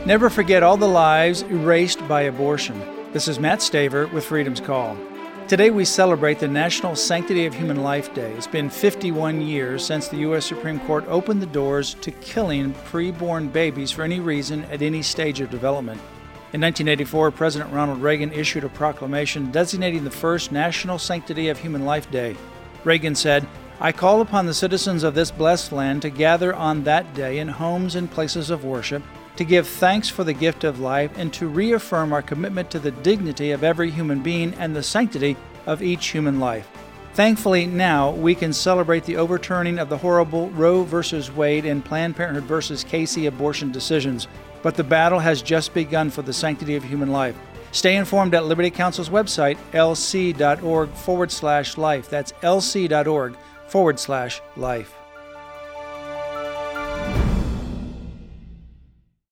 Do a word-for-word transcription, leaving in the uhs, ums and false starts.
Never forget all the lives erased by abortion. This is Matt Staver with Freedom's Call. Today we celebrate the National Sanctity of Human Life Day. It's been fifty-one years since the U S Supreme Court opened the doors to killing preborn babies for any reason at any stage of development. In nineteen eighty-four, President Ronald Reagan issued a proclamation designating the first National Sanctity of Human Life Day. Reagan said, "I call upon the citizens of this blessed land to gather on that day in homes and places of worship, to give thanks for the gift of life, and to reaffirm our commitment to the dignity of every human being and the sanctity of each human life." Thankfully, now we can celebrate the overturning of the horrible Roe versus Wade and Planned Parenthood versus Casey abortion decisions. But the battle has just begun for the sanctity of human life. Stay informed at Liberty Counsel's website, lc.org forward slash life. That's lc.org forward slash life.